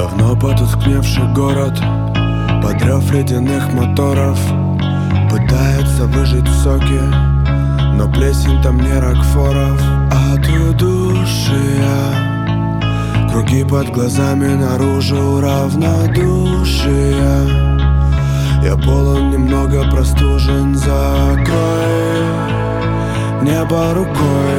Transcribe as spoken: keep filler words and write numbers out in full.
Давно потускневший город под рев ледяных моторов пытается выжить соки, но плесень там не рокфоров. От удушья круги под глазами, наружу равнодушие. Я полон, немного простужен, закрой небо рукой.